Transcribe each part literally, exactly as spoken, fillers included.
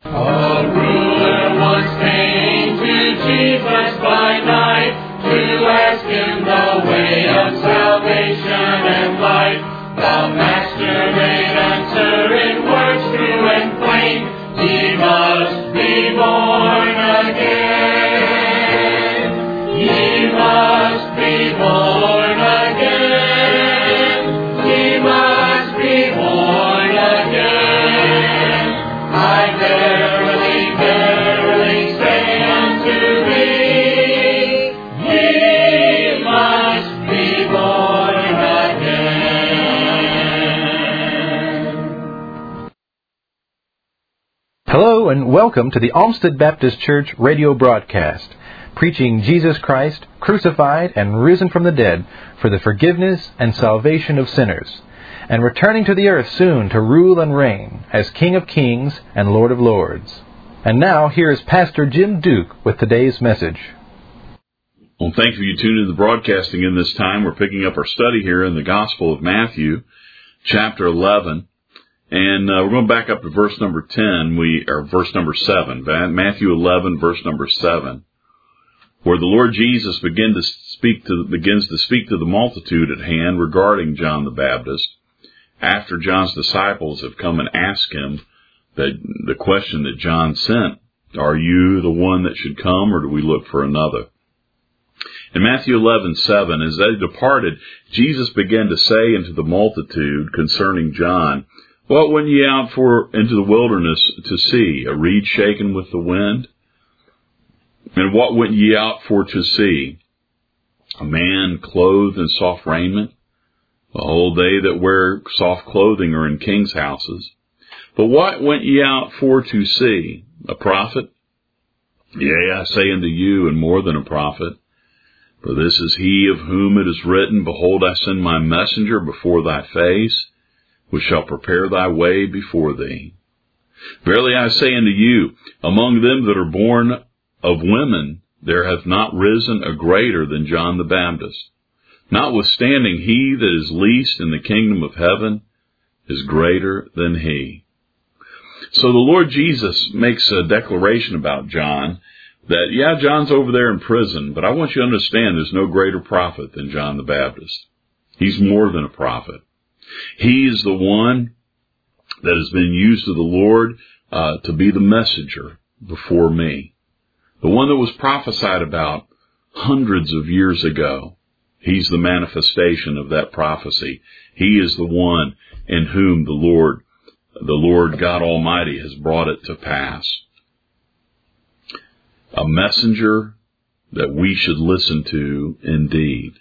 A ruler once came to Jesus by night to ask him the way of salvation and light. The Master made answer in words true and plain: Ye must be born again. Ye must be born again. Ye must be born again. I verily, verily say unto thee, ye must be born again. Hello and welcome to the Olmsted Baptist Church radio broadcast, preaching Jesus Christ, crucified and risen from the dead for the forgiveness and salvation of sinners, and returning to the earth soon to rule and reign as King of Kings and Lord of Lords. And now, here is Pastor Jim Duke with today's message. Well, thank you for you tuning to the broadcasting in this time. We're picking up our study here in the Gospel of Matthew, chapter eleven. And uh, we're going back up to verse number ten, we or verse number seven, Matthew eleven, verse number seven, where the Lord Jesus begin to speak to, begins to speak to the multitude at hand regarding John the Baptist, after John's disciples have come and asked him that the question that John sent: are you the one that should come, or do we look for another? In Matthew eleven seven, as they departed, Jesus began to say unto the multitude concerning John, What went ye out for into the wilderness to see? A reed shaken with the wind? And what went ye out for to see? A man clothed in soft raiment? Behold, they that wear soft clothing are in kings' houses. But what went ye out for to see? A prophet? Yea, I say unto you, and more than a prophet. For this is he of whom it is written, Behold, I send my messenger before thy face, which shall prepare thy way before thee. Verily I say unto you, among them that are born of women, there hath not risen a greater than John the Baptist. Notwithstanding, he that is least in the kingdom of heaven is greater than he. So the Lord Jesus makes a declaration about John, that, yeah, John's over there in prison, but I want you to understand there's no greater prophet than John the Baptist. He's more than a prophet. He is the one that has been used of the Lord uh, to be the messenger before me. The one that was prophesied about hundreds of years ago. He's the manifestation of that prophecy. He is the one in whom the Lord, the Lord God Almighty has brought it to pass. A messenger that we should listen to indeed.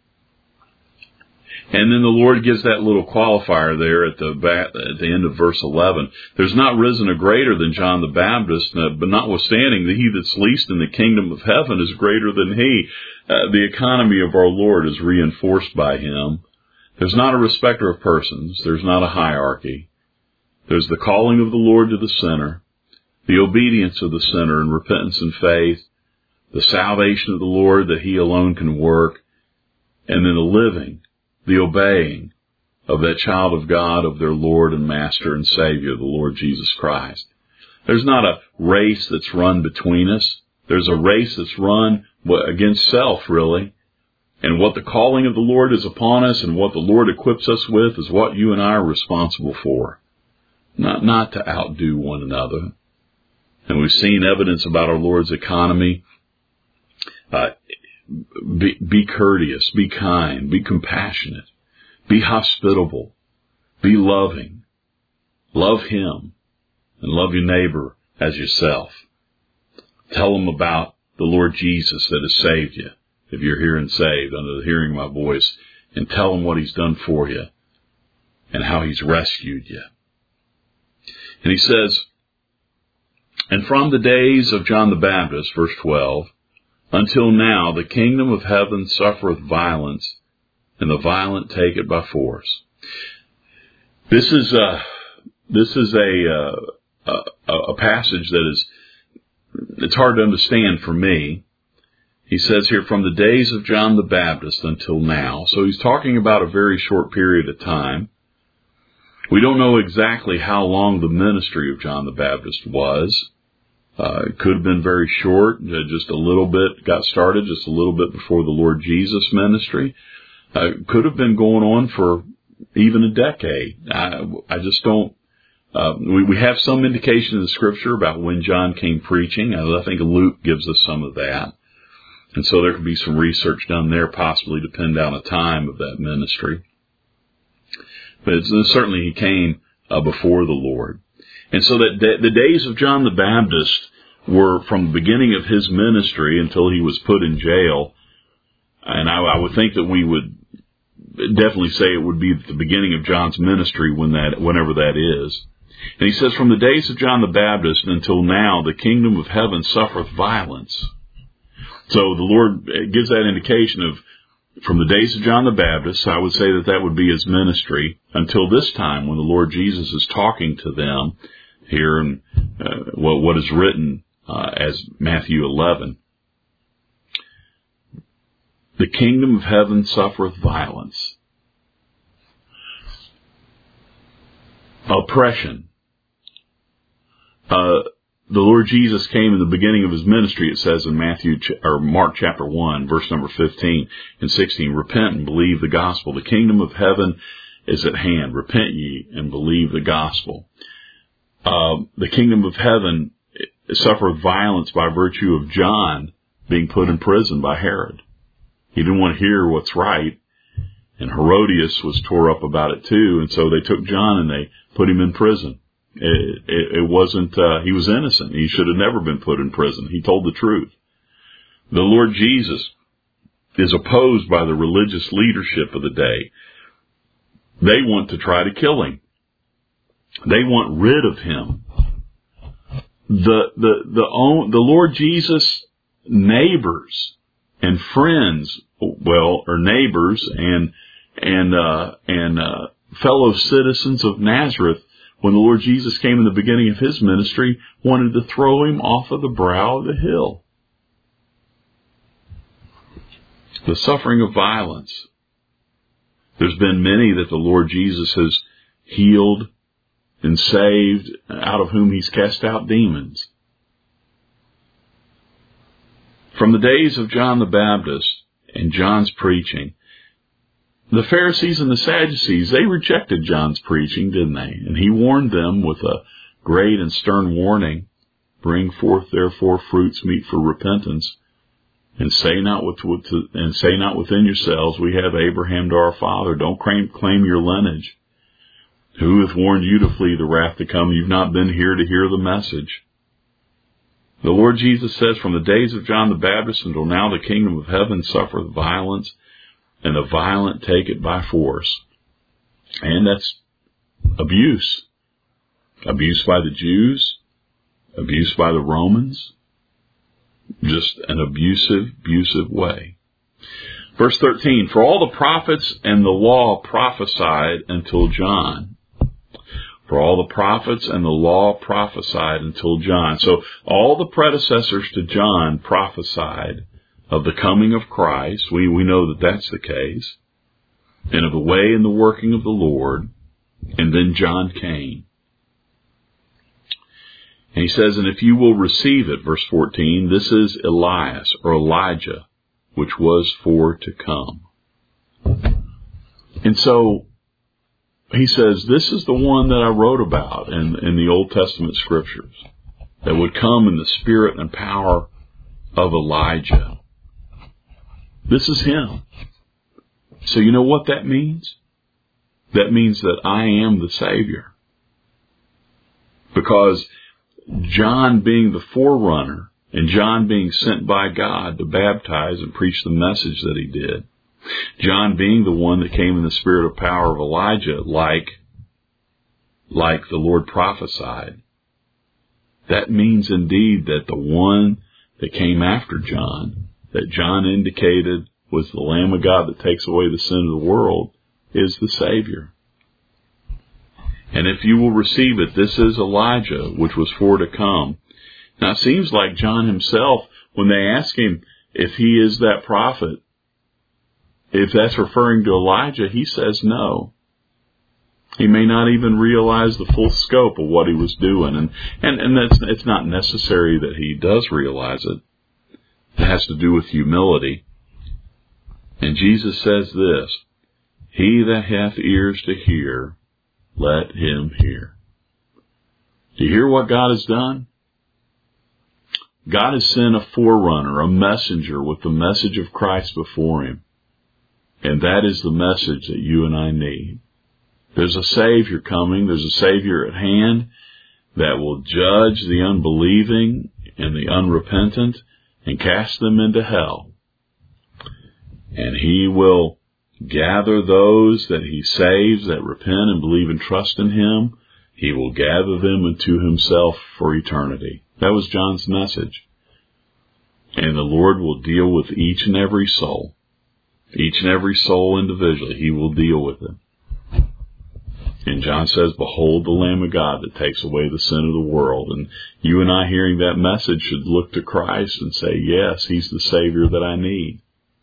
And then the Lord gives that little qualifier there at the back, at the end of verse eleven. There's not risen a greater than John the Baptist, but notwithstanding, he that's least in the kingdom of heaven is greater than he. Uh, the economy of our Lord is reinforced by him. There's not a respecter of persons. There's not a hierarchy. There's the calling of the Lord to the sinner, the obedience of the sinner in repentance and faith, the salvation of the Lord that he alone can work, and then the living, the obeying of that child of God, of their Lord and Master and Savior, the Lord Jesus Christ. There's not a race that's run between us. There's a race that's run against self, really. And what the calling of the Lord is upon us and what the Lord equips us with is what you and I are responsible for. Not, not to outdo one another. And we've seen evidence about our Lord's economy. Uh, Be, be courteous, be kind, be compassionate, be hospitable, be loving. Love him and love your neighbor as yourself. Tell them about the Lord Jesus that has saved you, if you're here and saved under the hearing of my voice, and tell them what he's done for you and how he's rescued you. And he says, and from the days of John the Baptist, verse twelve, until now, the kingdom of heaven suffereth violence, and the violent take it by force. This is a this is a a, a, a passage that is it's hard to understand for me. He says here, from the days of John the Baptist until now. So he's talking about a very short period of time. We don't know exactly how long the ministry of John the Baptist was. Uh, it could have been very short, just a little bit, got started just a little bit before the Lord Jesus' ministry. Uh, could have been going on for even a decade. I, I just don't, uh, we, we have some indication in the scripture about when John came preaching. I, I think Luke gives us some of that. And so there could be some research done there, possibly to pin down a time of that ministry. But it's, certainly he came uh, before the Lord. And so that the, the days of John the Baptist were from the beginning of his ministry until he was put in jail. And I, I would think that we would definitely say it would be the beginning of John's ministry when that, whenever that is. And he says, from the days of John the Baptist until now, the kingdom of heaven suffereth violence. So the Lord gives that indication of from the days of John the Baptist. I would say that that would be his ministry until this time when the Lord Jesus is talking to them here in uh, well, what is written uh, as Matthew eleven. The kingdom of heaven suffereth violence. Oppression. Uh, the Lord Jesus came in the beginning of his ministry, it says in Matthew or Mark chapter one, verse number fifteen and sixteen, repent and believe the gospel. The kingdom of heaven is at hand. Repent ye and believe the gospel. Uh, the kingdom of heaven suffered violence by virtue of John being put in prison by Herod. He didn't want to hear what's right, and Herodias was tore up about it too, and so they took John and they put him in prison. It, it, it wasn't, uh, he was innocent. He should have never been put in prison. He told the truth. The Lord Jesus is opposed by the religious leadership of the day. They want to try to kill him. They want rid of him. The, the, the, own, the Lord Jesus' neighbors and friends, well, or neighbors and, and, uh, and, uh, fellow citizens of Nazareth, when the Lord Jesus came in the beginning of his ministry, wanted to throw him off of the brow of the hill. The suffering of violence. There's been many that the Lord Jesus has healed and saved, out of whom he's cast out demons. From the days of John the Baptist and John's preaching, the Pharisees and the Sadducees, they rejected John's preaching, didn't they? And he warned them with a great and stern warning, bring forth therefore fruits meet for repentance, and say not with, with and say not within yourselves, we have Abraham to our father. Don't claim, claim your lineage. Who hath warned you to flee the wrath to come? You've not been here to hear the message. The Lord Jesus says, from the days of John the Baptist until now, the kingdom of heaven suffereth violence, and the violent take it by force. And that's abuse. Abuse by the Jews. Abuse by the Romans. Just an abusive, abusive way. Verse thirteen, for all the prophets and the law prophesied until John. For all the prophets and the law prophesied until John. So all the predecessors to John prophesied of the coming of Christ. We, we know that that's the case. And of the way and the working of the Lord. And then John came. And he says, and if you will receive it, verse fourteen, this is Elias or Elijah, which was for to come. And so he says, this is the one that I wrote about in, in the Old Testament scriptures, that would come in the spirit and power of Elijah. This is him. So you know what that means? That means that I am the Savior. Because John being the forerunner, and John being sent by God to baptize and preach the message that he did, John being the one that came in the spirit of power of Elijah, like, like the Lord prophesied, that means indeed that the one that came after John, that John indicated was the Lamb of God that takes away the sin of the world, is the Savior. And if you will receive it, this is Elijah, which was for to come. Now it seems like John himself, when they ask him if he is that prophet, if that's referring to Elijah, he says no. He may not even realize the full scope of what he was doing. And, and, and that's, it's not necessary that he does realize it. It has to do with humility. And Jesus says this, "He that hath ears to hear, let him hear." Do you hear what God has done? God has sent a forerunner, a messenger with the message of Christ before him. And that is the message that you and I need. There's a Savior coming. There's a Savior at hand that will judge the unbelieving and the unrepentant and cast them into hell. And he will gather those that he saves that repent and believe and trust in him. He will gather them unto himself for eternity. That was John's message. And the Lord will deal with each and every soul. Each and every soul individually. He will deal with them. And John says, "Behold the Lamb of God that takes away the sin of the world." And you and I hearing that message should look to Christ and say, yes, he's the Savior that I need.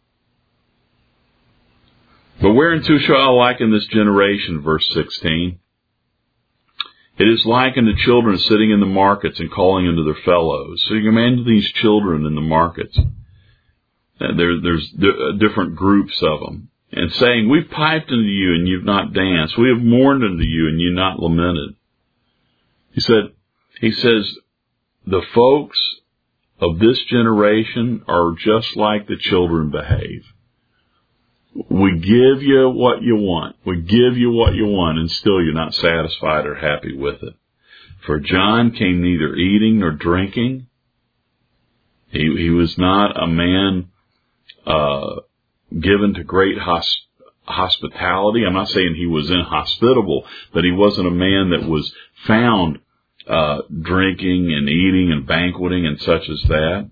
But whereunto shall I liken this generation, verse sixteen? It is like unto children sitting in the markets and calling unto their fellows. So you can imagine these children in the markets. There, there's different groups of them. And saying, "We've piped unto you, and you've not danced. We have mourned unto you, and you've not lamented." He said, he says, the folks of this generation are just like the children behave. We give you what you want. We give you what you want, and still you're not satisfied or happy with it. For John came neither eating nor drinking. He, he was not a man uh given to great hosp- hospitality. I'm not saying he was inhospitable, but he wasn't a man that was found uh drinking and eating and banqueting and such as that.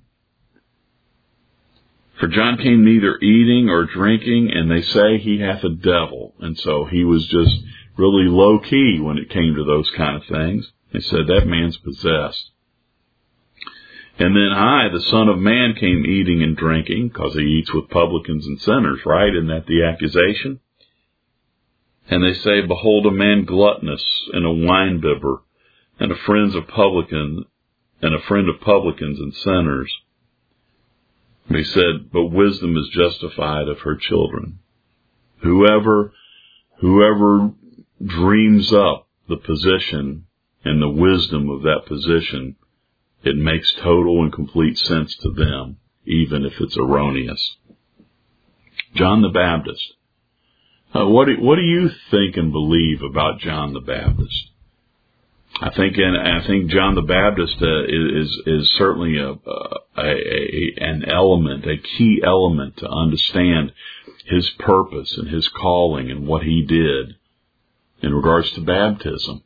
For John came neither eating or drinking, and they say he hath a devil. And so he was just really low-key when it came to those kind of things. They said, that man's possessed. And then I, the Son of Man, came eating and drinking, because he eats with publicans and sinners, right? Isn't that the accusation? And they say, "Behold a man gluttonous and a winebibber, and a friend of publicans, and a friend of publicans and sinners." And he said, "But wisdom is justified of her children." Whoever, whoever dreams up the position and the wisdom of that position, it makes total and complete sense to them, even if it's erroneous. John the Baptist. Uh, what, do, what do you think and believe about John the Baptist? I think, and I think John the Baptist uh, is is certainly a, a, a an element, a key element to understand his purpose and his calling and what he did in regards to baptism.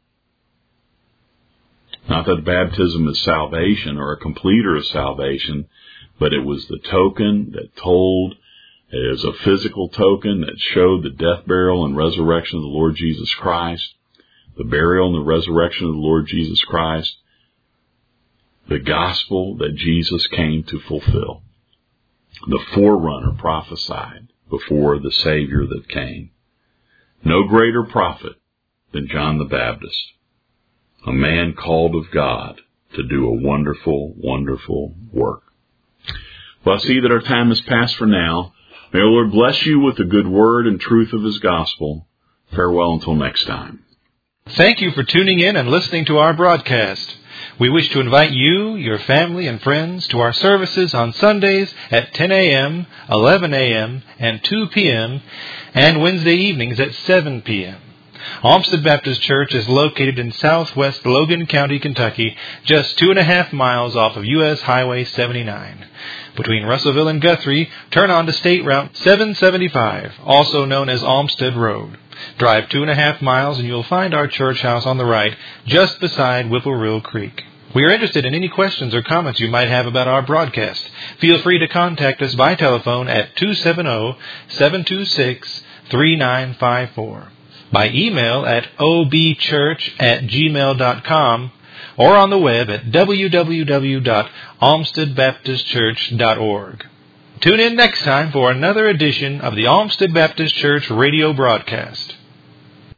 Not that baptism is salvation or a completer of salvation, but it was the token that told, it is a physical token that showed the death, burial, and resurrection of the Lord Jesus Christ, the burial and the resurrection of the Lord Jesus Christ, the gospel that Jesus came to fulfill. The forerunner prophesied before the Savior that came. No greater prophet than John the Baptist. A man called of God to do a wonderful, wonderful work. Well, I see that our time has passed for now. May the Lord bless you with the good word and truth of his gospel. Farewell until next time. Thank you for tuning in and listening to our broadcast. We wish to invite you, your family, and friends to our services on Sundays at ten a.m., eleven a.m., and two p.m., and Wednesday evenings at seven p.m. Olmsted Baptist Church is located in southwest Logan County, Kentucky, just two and a half miles off of U S Highway seventy-nine. Between Russellville and Guthrie, turn on to State Route seven seventy-five, also known as Olmsted Road. Drive two and a half miles and you'll find our church house on the right, just beside Whipple Creek. We are interested in any questions or comments you might have about our broadcast. Feel free to contact us by telephone at two seven zero, seven two six, three nine five four. By email at o b church at gmail dot com, or on the web at w w w dot olmsted baptist church dot org. Tune in next time for another edition of the Olmsted Baptist Church radio broadcast.